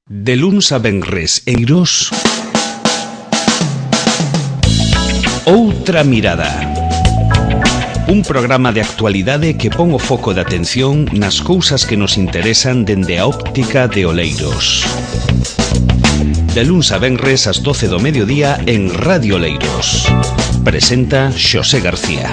De luns a venres, Eirós. Outra mirada. Un programa de actualidade que pon o foco de atención nas cousas que nos interesan dende a óptica de Oleiros. De luns a venres ás 12 do mediodía en Radio Oleiros. Presenta Xosé García.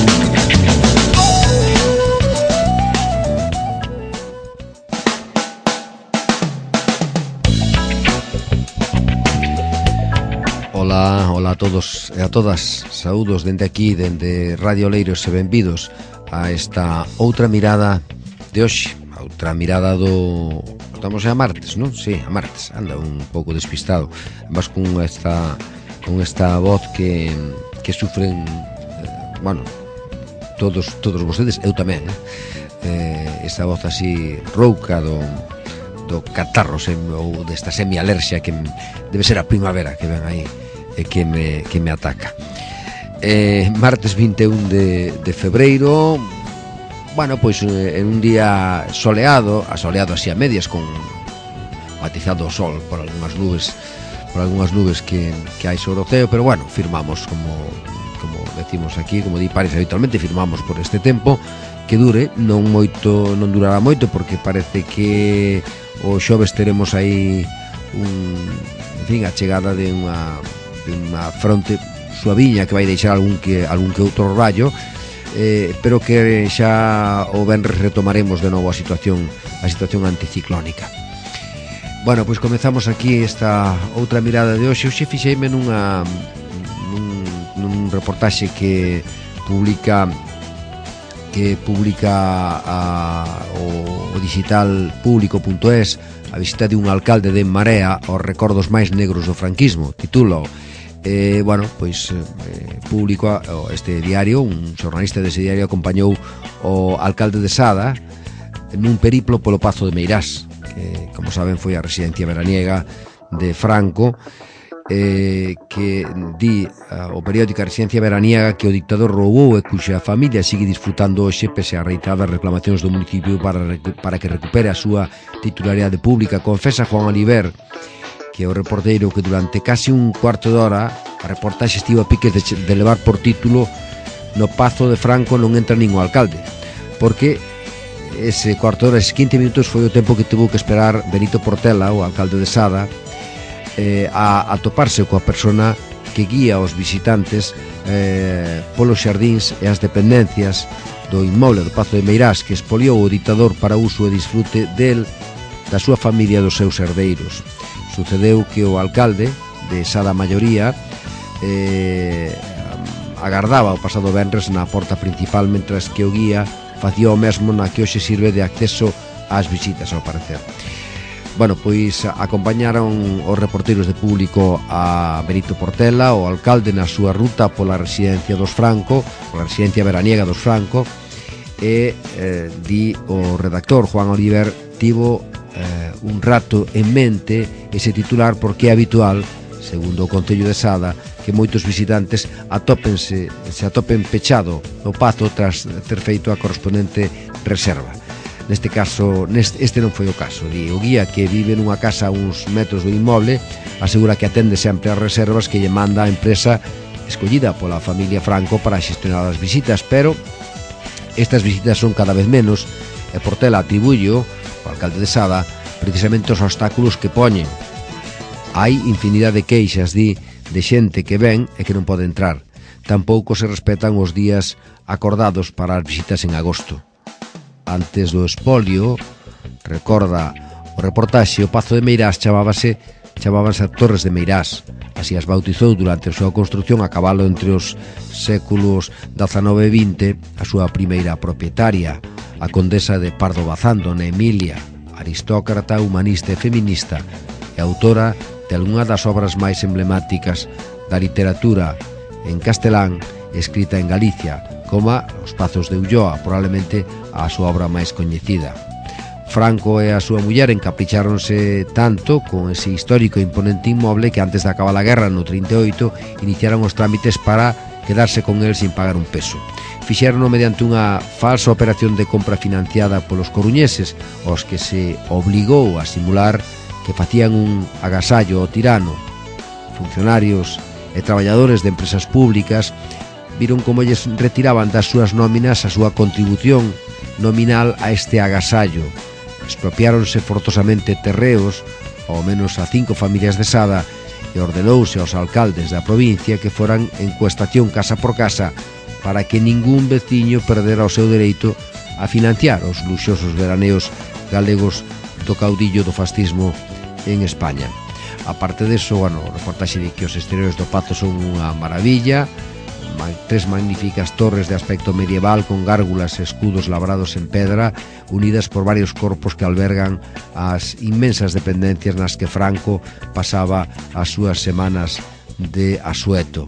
Ola a todos e a todas. Saúdos dende aquí, dende Radio Oleiros, e benvidos a esta outra mirada de hoxe. A outra mirada do... Estamos a martes, non? Sí, a martes. Anda un pouco despistado. Mas con esta voz que sufren, bueno, todos vostedes, eu tamén, esa voz así rouca do catarro ou desta semialerxia que debe ser a primavera que ven aí e que me ataca. Martes 21 de febreiro. Bueno, pois en un día soleado así a medias, con matizado o sol por algunhas nubes que hai sobre o ceo, pero bueno, firmamos como decimos aquí, como di Paris habitualmente, firmamos por este tempo que dure, non durará moito, porque parece que o xoves teremos aí a chegada de unha fronte suaviña que vai deixar algún que outro rayo, pero que xa o venres retomaremos de novo a situación anticiclónica. Bueno, pois comezamos aquí esta outra mirada de hoxe. Hoxe fixeime nun reportaxe que publica o digital público.es a visita de un alcalde de Marea aos recordos máis negros do franquismo. Titulo, público este diario, un xornalista dese diario acompañou o alcalde de Sada nun periplo polo Pazo de Meirás, que, como saben, foi a residencia veraniega de Franco, que di o periódico a residencia veraniega que o dictador roubou e cuxa familia sigue disfrutando hoxe pese a reiteradas reclamacións do municipio para que recupere a súa titularidade pública. Confesa Juan Oliver, que é o reporteiro, que durante casi un cuarto de hora a reportaxe estivo a piques de levar por título "No Pazo de Franco non entra nin o alcalde", porque ese cuarto de hora, eses 15 minutos, foi o tempo que tuvo que esperar Benito Portela, o alcalde de Sada, a toparse coa persona que guía os visitantes polos xardíns e as dependencias do inmoble do Pazo de Meirás, que expoliou o dictador para uso e disfrute da súa familia e dos seus herdeiros. Sucedeu que o alcalde de Sada Maioría agardaba o pasado venres na porta principal, mentras que o guía facía o mesmo na que hoxe sirve de acceso ás visitas, ao parecer. Bueno, pois acompañaron os reporteros de Público a Benito Portela, o alcalde, na súa ruta pola residencia veraniega dos Franco, e di o redactor Juan Oliver tivo un rato en mente ese titular, porque é habitual, segundo o Concello de Sada, que moitos visitantes se atopen pechado no pazo tras ter feito a correspondente reserva. Neste caso, este non foi o caso. O guía, que vive nunha casa a uns metros do inmoble, asegura que atende sempre as reservas que lle manda a empresa escollida pola familia Franco para xestionar as visitas, pero estas visitas son cada vez menos, e Portela atribullo, o alcalde de Sada, precisamente os obstáculos que poñen. Hai infinidade de queixas, de xente que ven e que non pode entrar. Tampouco se respetan os días acordados para as visitas en agosto. Antes do expolio, recorda o reportaxe, o Pazo de Meirás chamábanse Torres de Meirás. Así as bautizou durante a súa construción, a cabalo entre os séculos XIX e XX, a súa primeira propietaria, a condesa de Pardo Bazán, dona Emilia, aristócrata, humanista e feminista, e autora de algunha das obras máis emblemáticas da literatura en castelán escrita en Galicia, como Os Pazos de Ulloa, probablemente a súa obra máis coñecida. Franco e a súa muller encapricháronse tanto con ese histórico e imponente inmoble que antes de acabar a guerra no 38 iniciaron os trámites para quedarse con el sin pagar un peso. Fixérono mediante unha falsa operación de compra financiada polos coruñeses, aos que se obligou a simular que facían un agasallo ao tirano. Funcionarios e traballadores de empresas públicas viron como lles retiraban das súas nóminas a súa contribución nominal a este agasallo. Expropiáronse forzosamente terreos, ao menos a 5 familias de Sada, e ordenouse aos alcaldes da provincia que foran encuestación casa por casa para que ningún veciño perdera o seu dereito a financiar os luxosos veraneos galegos do caudillo do fascismo en España. Aparte deso, o reportaxe de que os exteriores do Pazo son unha maravilla, 3 magníficas torres de aspecto medieval con gárgulas e escudos labrados en pedra unidas por varios corpos que albergan as inmensas dependencias nas que Franco pasaba as súas semanas de asueto.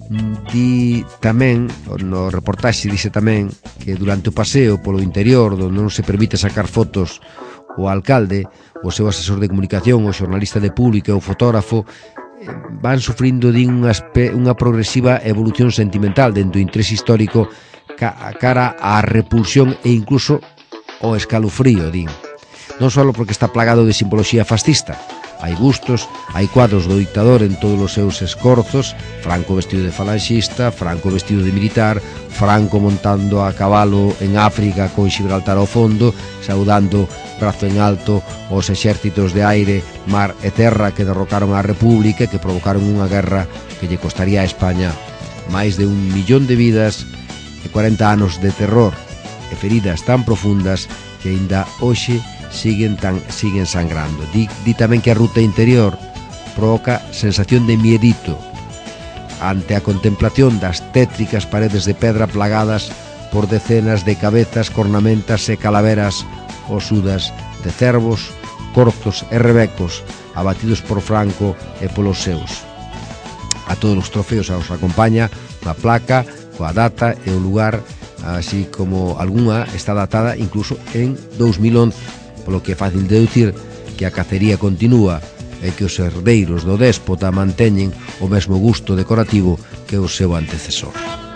Di tamén, no reportaxe dice tamén que durante o paseo polo interior onde non se permite sacar fotos, o alcalde, o seu asesor de comunicación, o xornalista de público e o fotógrafo van sufrindo unha progresiva evolución sentimental dentro do interés histórico cara á repulsión e incluso ao escalofrío, din. Non só porque está plagado de simboloxía fascista. Hai bustos, hai cuadros do dictador en todos os seus escorzos, Franco vestido de falanxista, Franco vestido de militar, Franco montando a cabalo en África con Gibraltar ao fondo, saudando brazo en alto os exércitos de aire, mar e terra que derrocaron a República e que provocaron unha guerra que lle costaría a España máis de 1 millón de vidas e 40 anos de terror e feridas tan profundas que aínda hoxe siguen sangrando. Di tamén que a ruta interior provoca sensación de miedito ante a contemplación das tétricas paredes de pedra plagadas por decenas de cabezas, cornamentas e calaveras osudas de cervos, corzos e rebecos abatidos por Franco e polos seus. A todos os trofeos os acompaña unha placa coa data e o lugar, así como algunha está datada incluso en 2011, polo que é fácil deducir que a cacería continúa e que os herdeiros do déspota manteñen o mesmo gusto decorativo que o seu antecesor.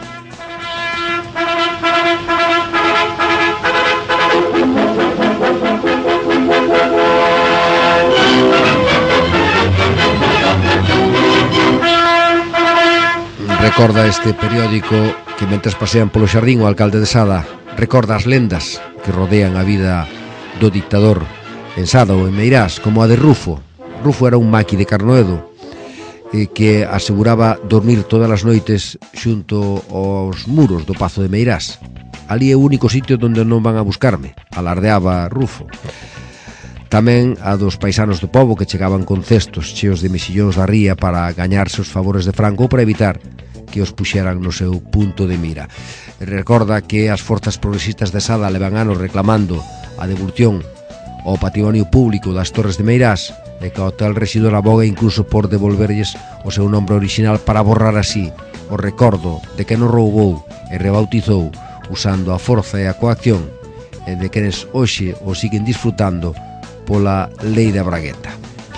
Recorda este periódico que mentres pasean polo xardín o alcalde de Sada recorda as lendas que rodean a vida do dictador en Sada ou en Meirás, como a de Rufo. Rufo era un maqui de Carnoedo que aseguraba dormir todas as noites xunto aos muros do Pazo de Meirás. Ali é o único sitio onde non van a buscarme, alardeaba Rufo. Tamén a dos paisanos do pobo que chegaban con cestos cheos de mexillóns da ría para gañarse os favores de Franco para evitar que os puxeran no seu punto de mira. Recorda que as forzas progresistas de Sada levan anos reclamando a devolución ao patrimonio público das Torres de Meirás e que o hotel residual aboga incluso por devolverlles o seu nombre original para borrar así o recordo de que non roubou e rebautizou usando a forza e a coacción e de quenes hoxe o siguen disfrutando pola lei da bragueta.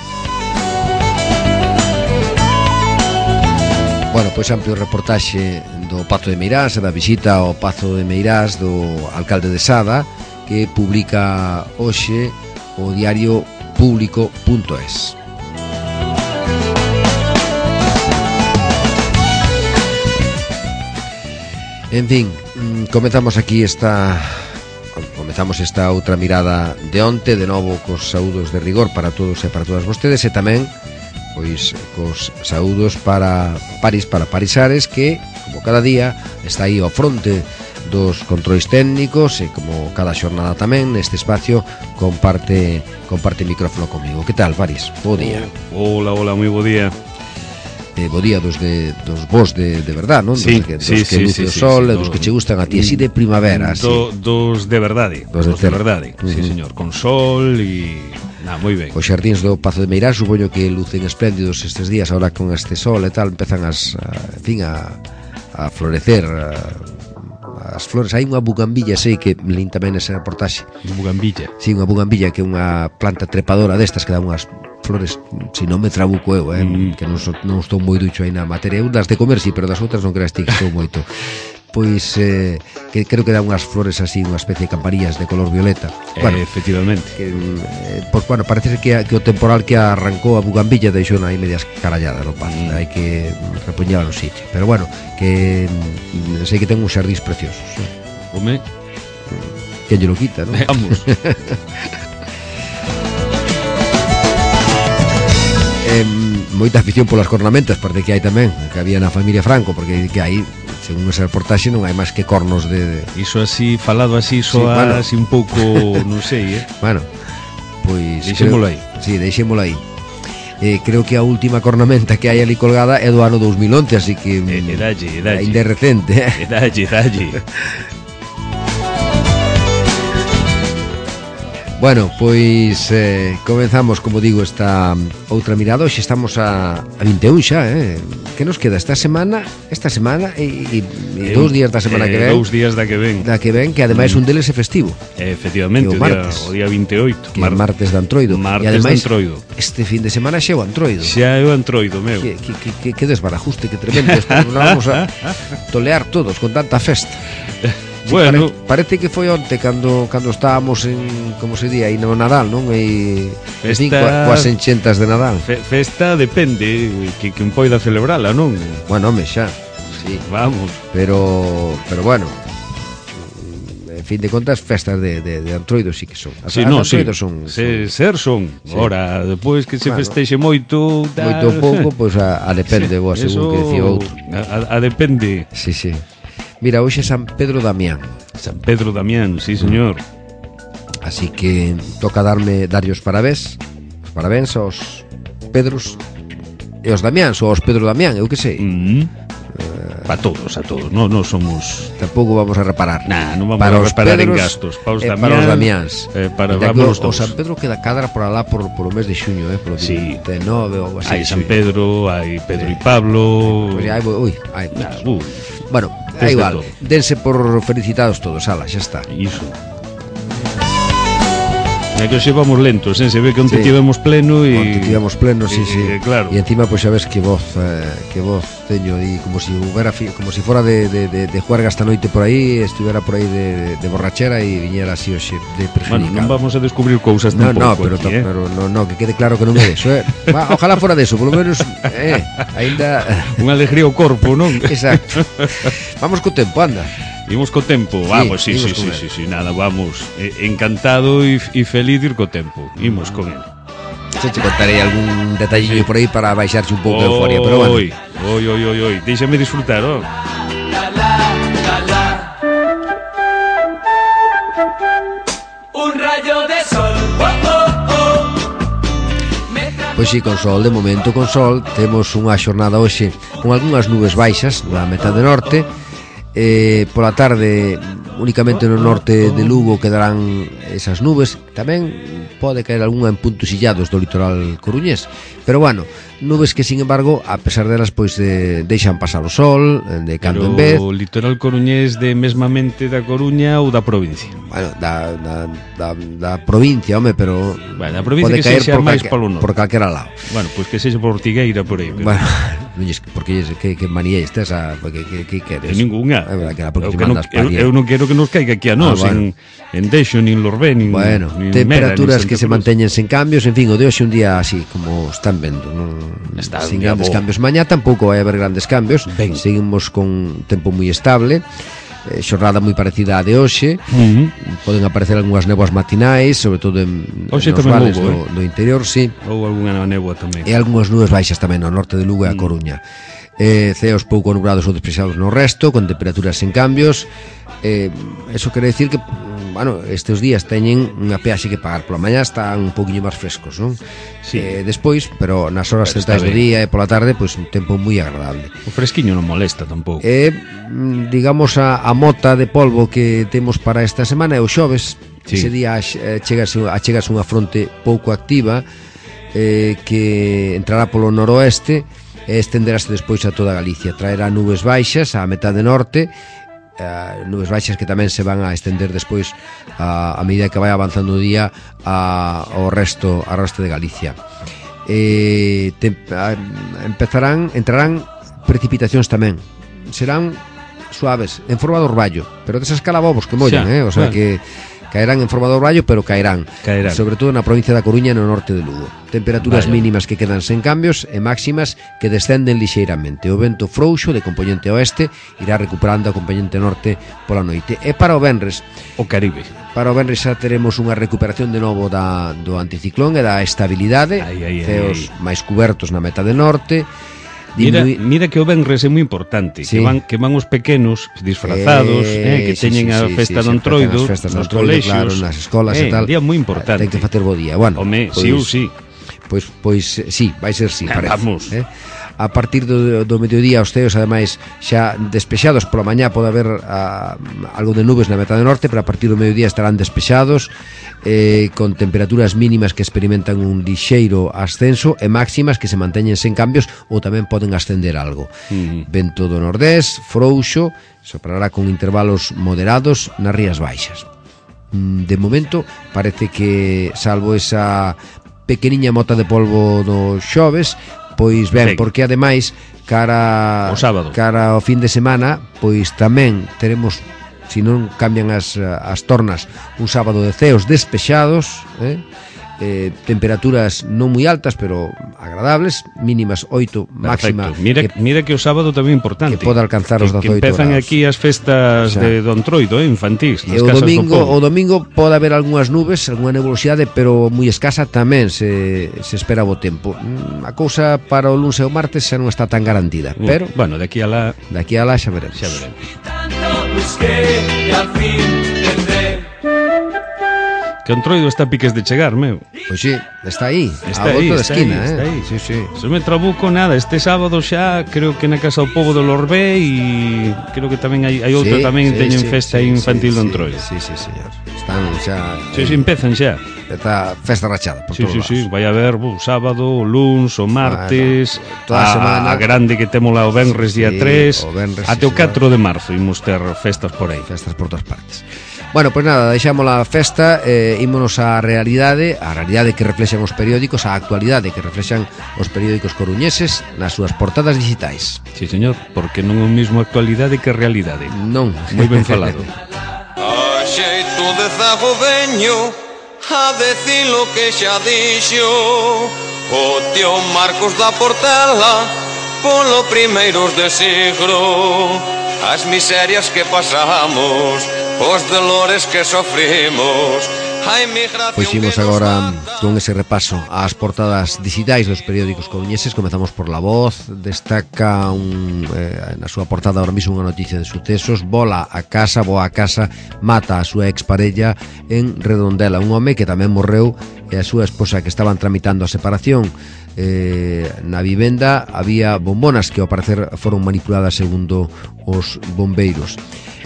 Bueno, pois amplio reportaxe do Pazo de Meirás e da visita ao Pazo de Meirás do alcalde de Sada que publica hoxe o diario público.es. En fin, comezamos esta outra mirada de onte, de novo cos saúdos de rigor para todos e para todas vostedes e tamén pois cos saúdos para París, para Parisares, que como cada día está aí ao fronte dos controis técnicos e como cada xornada tamén neste espacio comparte micrófono comigo. Que tal, París? Bo día. Hola, moi bo día. Bo día dos vos de verdad, non? Sí, dos que luce o sol e dos que che gustan a ti, así de primavera, así. Dos de verdade. Dos de verdade, sí, señor, con sol e moi ben. Os xardíns do Pazo de Meirás supoño que lucen espléndidos estes días, ahora con este sol e tal, empezan a florecer as flores. Hai unha bugambilla, sei que lin tamén nese reportaxe. Unha bugambilla? Sí, unha bugambilla que é unha planta trepadora destas que dá unhas flores, si non me trabuco eu, que non estou moi ducho aí na materia. Eu das de comer, sí, pero das outras non creas ti que estou moito. pois que creo que dá unhas flores así, unha especie de camparillas de color violeta. Bueno, efectivamente. Pois bueno, parece que o temporal que arrancou a bugambilla deixou aí medias carallada no pazo, hai que repoñela no sitio. Pero bueno, que sei que ten uns xardís preciosos. Home, que lle lo quita, non? Vamos. Moita afición polas cornamentas, parte que hai tamén, que había na familia Franco, porque que hai, según esa reportaxe, non hai máis que cornos de... Iso así, falado así, soa bueno. así un pouco, non sei, Bueno, pois... Deixémolo aí. Sí, deixémolo aí. Creo que a última cornamenta que hai ali colgada é do ano 2011, así que... Dalle. Ainda é recente. Dalle. Bueno, pois comenzamos, como digo, esta outra mirada. Hoxe estamos a 21 xa, que nos queda esta semana e 2 días da semana que ven. 2 días da que ven. Que ademais un deles é festivo. Efectivamente, o día 28. Que é martes de Antroido. Martes e ademais, de Antroido. Este fin de semana xa é o Antroido. Xa é o Antroido, meu. Que desbarajuste, que tremendo. Nos vamos a tolear todos con tanta festa. Sí, bueno, parece que foi onte cando estábamos en, como se di, aí no Nadal, non? E fin, coas enchentas de Nadal. Festa depende que un poida celebrala, non? Bueno, home, xa. Sí. Vamos. Pero bueno, en fin de contas, festas de Antroido sí que son. As Antroido son. Ser son. Sí. Ora, depois que se festexe moito, moito pouco, pois a depende, boa, según que dicía outro. A depende. Sí. Mira, hoxe é San Pedro Damián. San Pedro Damián, sí, señor. Así que toca darlle os parabéns. Os parabéns aos Pedros e aos Damiáns, ou aos Pedro Damián, eu que sei. A todos, non somos... Tampouco vamos a reparar. Non vamos a reparar en gastos. Para os Damiáns. Para os Damiáns. Vámonos o San Pedro queda cadra por alá por o mes de xuño, polo 29 ou así. Hai San Pedro, hai Pedro e Pablo... Pois hai bueno, é igual, dense por felicitados todos, ala, xa está. Iso. É que hoxe vamos lentos, se ve que onte tivemos pleno e... Onte tivemos pleno, sí. Claro. E encima, pois, sabes que voz teño aí, como si fora de juerga esta noite por aí, estuvera por aí de borrachera e viñera así hoxe de perjudicado. Bueno, non vamos a descubrir cousas tampouco. Pero que quede claro que non é eso, Ojalá fora deso, polo menos, ainda... Unha alegría ao corpo, non? Exacto. Vamos co tempo, anda. Imos co tempo, vamos, sí, nada, vamos. Encantado e feliz de ir co tempo. Imos con ele. Xa te contarei algún detallillo por aí para baixarche un pouco de euforia, pero bueno. Oi, déxame disfrutar, Un rayo de sol, Pois si, con sol, de momento con sol. Temos unha xornada hoxe con algunhas nubes baixas na metade norte. Pola tarde únicamente no norte de Lugo quedarán esas nubes. Tamén pode caer algunha en puntos illados do litoral coruñés, pero bueno, nubes que, sin embargo, a pesar delas, pois deixan pasar o sol de cando en vez. O litoral coruñés de mesmamente da Coruña ou da provincia? Bueno, da provincia, home, pero bueno, a provincia pode que caer sexa máis polo norte. Por calquera lado. Bueno, pois que sexa por Ortigueira por aí. Pero... Bueno, porque que manía estes que queres? Ninguna. Eu non quero que nos caiga aquí a nós, en Deixo, nin Lorbé, nin bueno, nin temperaturas Mera, nin que se manteñen sen cambios. En fin, o de hoxe un día así como están vendo, sin grandes cambios. Mañá tampouco vai haber grandes cambios. Seguimos con tempo moi estable, xornada moi parecida á de hoxe. Poden aparecer algunhas néboas matinais, sobre todo nos vales do interior, sí. Ou algunha néboa tamén. E algunhas nubes baixas tamén no norte de Lugo e a Coruña. Ceos pouco nublados ou desprexados no resto, con temperaturas sen cambios. Eso quere decir que, bueno, estes días teñen unha peaxe que pagar. Pola mañá están un pouquiño máis frescos, non? Sí. Despois, pero nas horas centrais do día e pola tarde, pois un tempo moi agradable. O fresquiño non molesta tampouco. Digamos, a mota de polvo que temos para esta semana é o xoves. Ese día achegase unha fronte pouco activa que entrará polo noroeste e estenderase despois a toda Galicia. Traerá nubes baixas á metade norte, nubes baixas que tamén se van a estender despois a medida que vai avanzando o día ao resto de Galicia. Entrarán precipitacións tamén. Serán suaves, en forma de orballo, pero desas calabobos que mollan, xa, o sea que caerán en forma de orballo, pero caerán. Sobre todo na provincia da Coruña e no norte de Lugo. Temperaturas mínimas que quedan sen cambios e máximas que descenden lixeiramente. O vento frouxo de componente oeste irá recuperando a componente norte pola noite. E para o venres, o Caribe. Para o venres xa teremos unha recuperación de novo do anticiclón e da estabilidade, ceos máis cubertos na metade norte. Mira que o venres é moi importante, sí. que van os pequenos disfrazados, que teñen a festa do Entroido, nos colexios, claro, nas escolas e tal. Día moi importante. Ten que facer bo día. Bueno, home, sí. Pois sí, vai ser sí, parece. Vamos. A partir do mediodía os ceos ademais xa despexados, pola mañá pode haber algo de nubes na metade norte, pero a partir do mediodía estarán despexados, con temperaturas mínimas que experimentan un lixeiro ascenso e máximas que se manteñen sen cambios ou tamén poden ascender algo. Vento do nordés, frouxo, soprará con intervalos moderados nas rías baixas. De momento parece que, salvo esa pequeniña mota de polvo do xoves, pois ben, porque ademais cara ao fin de semana, pois tamén teremos, se non cambian as tornas, un sábado de ceos despexados, temperaturas non moi altas, pero agradables, mínimas 8, máxima. Mira que o sábado tamén é importante. Que pode alcanzar os 18 grados. Que empezan aquí as festas de Don Troido, infantís, nas casas do povo. O domingo pode haber algunhas nubes, algunha nebulosidade, pero moi escasa tamén se espera bo tempo. A cousa para o lunes e o martes xa non está tan garantida, pero bueno, de aquí a lá xa veremos. Que o Entroido está a piques de chegar, meu. Pois sí, está aí, a volta da esquina, está aí. Sí. Se me trabuco nada, este sábado xa creo que na Casa do Pobo do Lorbé e creo que tamén hai outro tamén teñen festa infantil do Entroido. Sí, señor. Están xa... Sí, empezan xa. Está festa rachada por todos lados. Sí, vai haber sábado, o luns, o martes, toda a semana. A grande que temos lá o venres día 3, até o 4 de marzo imos ter festas por aí. Festas por todas partes. Bueno, pois nada, deixamos a festa, ímonos á realidade que reflexan os periódicos, a actualidade que reflexan os periódicos coruñeses nas súas portadas digitais. Sí, señor, porque non é o mesmo actualidade que realidade. Non. Moi ben falado. A xeito de zago veño a decir lo que xa dixo o tío Marcos da Portela polo primeiros de siglo, as miserias que pasamos, os dolores que sofrimos, a inmigración. Pois imos agora con ese repaso ás portadas digitais dos periódicos coruñeses. Comezamos por La Voz. Destaca na súa portada ahora mismo unha noticia de sucesos. Voa a casa, mata a súa exparella en Redondela. Un home que tamén morreu e a súa esposa, que estaban tramitando a separación. Na vivenda había bombonas que ao parecer foron manipuladas segundo os bombeiros.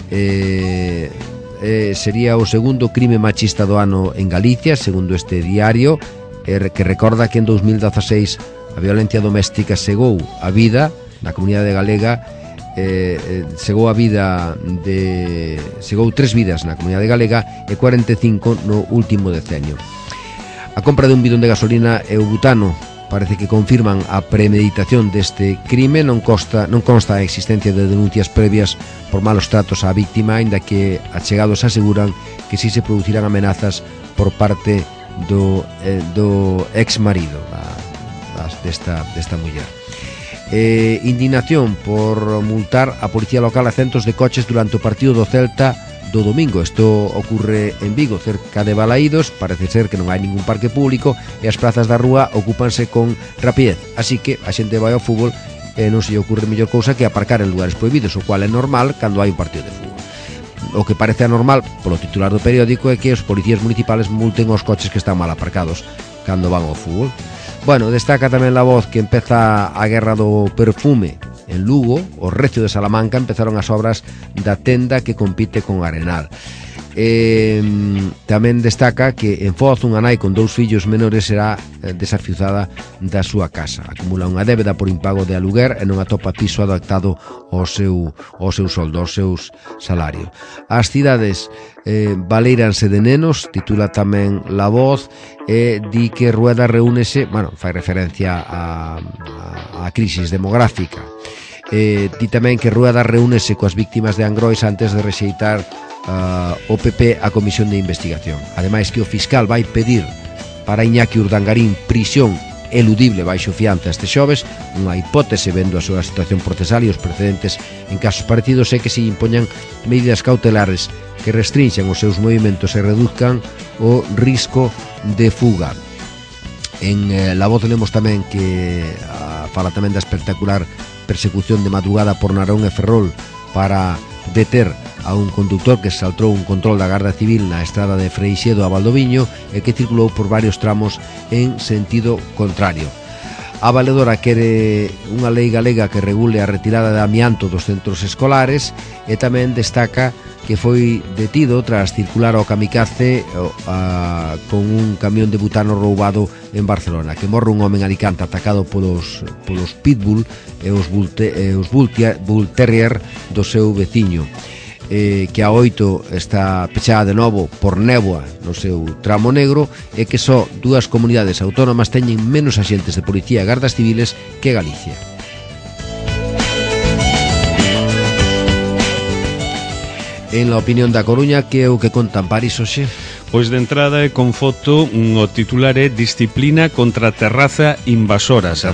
Sería o segundo crime machista do ano en Galicia, segundo este diario, que recorda que en 2016 a violencia doméstica cegou a vida na comunidade galega, cegou 3 vidas na comunidade galega e 45 no último decenio. A compra de un bidón de gasolina e o butano parece que confirman a premeditación deste crime. Non consta a existencia de denuncias previas por malos tratos á víctima, aínda que achegados aseguran que si se producirán amenazas por parte do ex-marido desta muller. Indignación por multar a policía local a centos de coches durante o partido do Celta do domingo. Isto ocurre en Vigo, cerca de Balaídos. Parece ser que non hai ningún parque público e as prazas da rúa ocúpanse con rapidez, así que a xente vai ao fútbol e non se lle ocurre mellor cousa que aparcar en lugares prohibidos, o cual é normal cando hai un partido de fútbol. O que parece anormal polo titular do periódico é que os policías municipales multen os coches que están mal aparcados cando van ao fútbol. Bueno, destaca tamén La Voz que empeza a guerra do perfume en Lugo. O Recio de Salamanca empezaron as obras da tenda que compite con Arenal. Tamén destaca que en Foz unha nai con 2 fillos menores será desafiuzada da súa casa. Acumula unha débeda por impago de aluguer e non atopa piso adaptado ao seu soldo, aos seus salarios. As cidades baleiranse de nenos, titula tamén La Voz, e di que Rueda reúnese, fai referencia á crisis demográfica. Di tamén que Rueda reúnese coas víctimas de Angrois antes de rexeitar o PP a comisión de investigación. Ademais que o fiscal vai pedir para Iñaki Urdangarín prisión eludible baixo fianza este xoves, unha hipótese vendo a súa situación procesal e os precedentes en casos parecidos é que se impoñan medidas cautelares que restrinxan os seus movimentos e reduzcan o risco de fuga. En La Voz lemos tamén que fala tamén da espectacular persecución de madrugada por Narón e Ferrol para deter a un conductor que saltou un control da Garda Civil na estrada de Freixedo a Valdoviño e que circulou por varios tramos en sentido contrario. A valedora quere unha lei galega que regule a retirada de amianto dos centros escolares e tamén destaca que foi detido tras circular ao kamikaze con un camión de butano roubado en Barcelona, que morre un home en Alicante atacado polos pitbull e os bull terrier do seu veciño, que a 8 está pechada de novo por néboa no seu tramo negro e que só 2 comunidades autónomas teñen menos axentes de policía e gardas civiles que Galicia. En La Opinión da Coruña, que é o que contan París hoxe? Pois de entrada e con foto o titular é Disciplina contra a terraza invasora. Se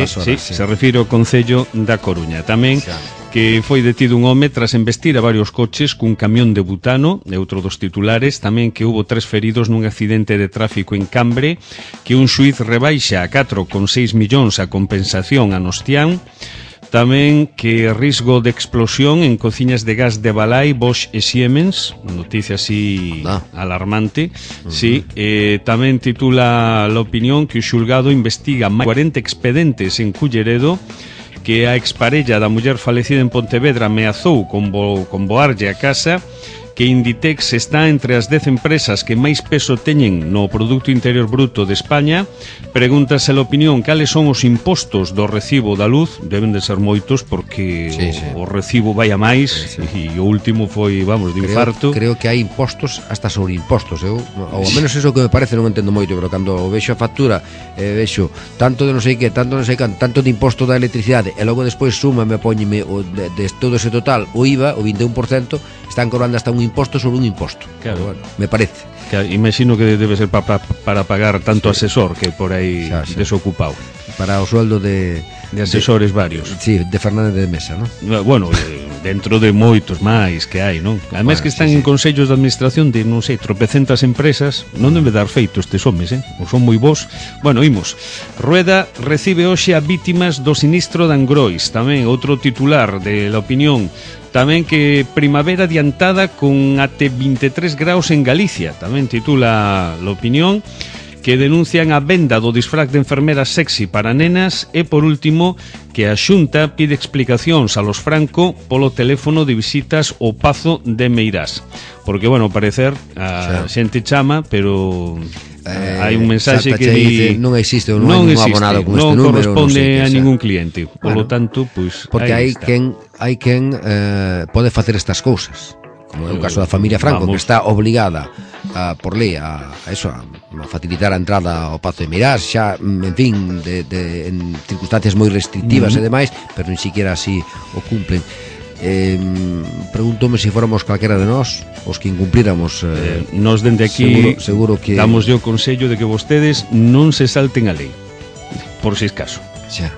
refire ao Concello da Coruña. Tamén que foi detido un home tras embestir a varios coches cun camión de butano, e outro dos titulares, tamén que hubo 3 feridos nun accidente de tráfico en Cambre, que un xuiz rebaixa a 4,6 millóns a compensación a Nostián. Tamén que risco de explosión en cociñas de gas de Balai, Bosch e Siemens, noticia así alarmante. Sí, tamén titula La Opinión que o xulgado investiga máis 40 expedientes en Culleredo, que a exparella da muller falecida en Pontevedra ameazou con boarlle a casa, que Inditex está entre as 10 empresas que máis peso teñen no Produto Interior Bruto de España. Pregúntase a opinión cales son os impostos do recibo da luz. Deben de ser moitos porque o recibo vai a máis e o último foi, vamos, de infarto. Creo que hai impostos hasta sobre impostos. Ou ao menos eso que me parece, non entendo moito, pero cando vexo a factura vexo tanto de non sei que, tanto de imposto da electricidade e logo despois súmame, póñeme de todo ese total o IVA, o 21%, están cobrando hasta un imposto sobre un imposto. Claro. Bueno, me parece. Claro, imagino que debe ser para pagar tanto asesor que por aí desocupado. Para o sueldo de asesores varios. Sí, de Fernández de Mesa, ¿no? Bueno, dentro de moitos máis que hai, non? Ademais que están en consellos de administración de, non sei, tropecentas empresas, non debe dar feito estes homes, ou son moi bons. Bueno, imos. Rueda recibe hoxe a vítimas do sinistro de Angrois. Tamén outro titular de La Opinión. Tamén que primavera adiantada con até 23 graus en Galicia. Tamén titula La Opinión, que denuncian a venda do disfraz de enfermera sexy para nenas. E por último, que a Xunta pide explicacións a los Franco polo teléfono de visitas ao Pazo de Meirás. Porque, bueno, ao parecer a xente chama, pero hai un mensaxe que di non existe ou non hai abonado con este número, non corresponde a ningún cliente. Polo tanto, pois porque hai quen pode facer estas cousas, como é o caso da familia Franco, que está obligada por lei a facilitar a entrada ao Pazo de Meirás, xa, en fin, en circunstancias moi restrictivas e demais, pero nin siquiera así o cumplen. Pregúntome se fóramos calquera de nós os que incumplíramos. Nos dende aquí seguro que damos o consello de que vostedes non se salten a lei, por si es caso. Xa.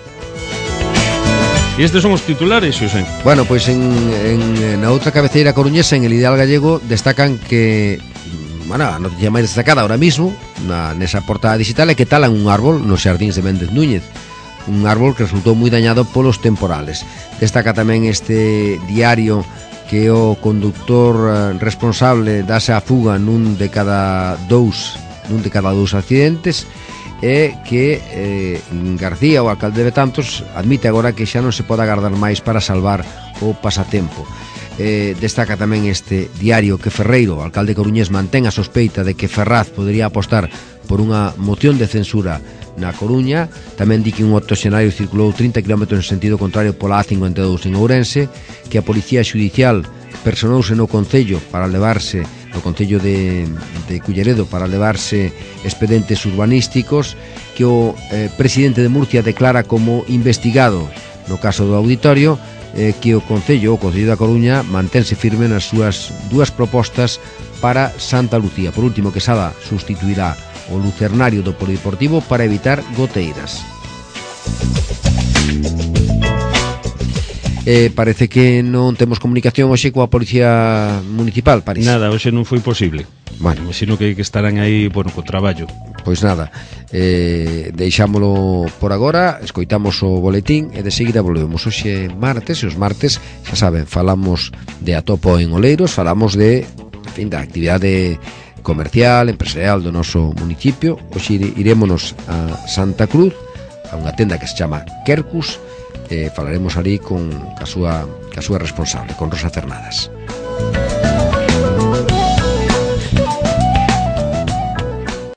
E estes son os titulares, Xosé. Bueno, pois na outra cabeceira coruñesa, en El Ideal Gallego, destacan que a noticia máis destacada ahora mismo nesa portada digital é que talan un árbol nos xardíns de Méndez Núñez, un árbol que resultou moi dañado polos temporales. Destaca tamén este diario que o conductor responsable dase a fuga nun de cada dous accidentes, e que García, o alcalde de Betanzos, admite agora que xa non se pode agardar máis para salvar o pasatempo. Destaca tamén este diario que Ferreiro, o alcalde coruñés, mantén a sospeita de que Ferraz podería apostar por unha moción de censura na Coruña. Tamén di que un octoxenario circulou 30 km en sentido contrario pola A52 en Ourense, que a Policía Xudicial personouse no Concello de Culleredo para levarse expedientes urbanísticos, que o presidente de Murcia declara como investigado No caso do auditorio, que o Concello da Coruña mantense firme nas súas dúas propostas para Santa Lucía. Por último, Quesada sustituirá o lucernario do polideportivo para evitar goteiras. Parece que non temos comunicación hoxe coa Policía Municipal, París. Nada, hoxe non foi posible. Bueno, imagino que estarán aí, bueno, co traballo. Pois nada, deixámolo por agora, escoitamos o boletín e de seguida volvemos. Hoxe martes, e os martes, xa saben, falamos de atopo en Oleiros, falamos de, en fin, da actividade comercial, empresarial do noso municipio. Hoxe irémonos a Santa Cruz, a unha tenda que se chama Quercus, falaremos ali con a súa responsable, con Rosa Cernadas.